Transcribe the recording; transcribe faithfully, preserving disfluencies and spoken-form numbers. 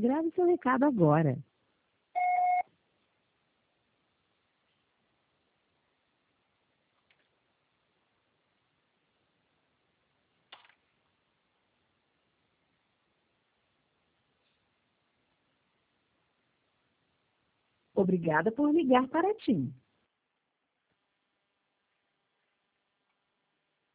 Grave seu recado agora. Obrigada por ligar para a TIM.